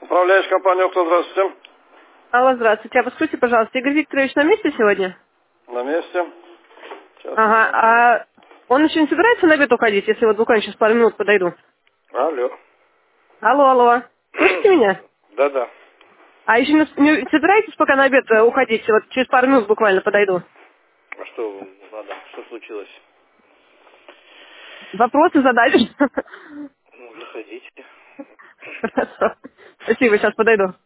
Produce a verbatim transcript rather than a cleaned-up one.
Управляешь компанией «Окна», здравствуйте. Алло, здравствуйте. А подскажите, пожалуйста, Игорь Викторович на месте сегодня? На месте. Сейчас Ага, посмотрим. а он еще не собирается на обед уходить, если вот буквально сейчас пару минут подойду? Алло. Алло, алло. Слышите меня? Да-да. А еще не, не собираетесь пока на обед э, уходить? Вот через пару минут буквально подойду. А что надо? Что случилось? Вопросы задать? Ну, заходите. Хорошо. Спасибо, сейчас подойду.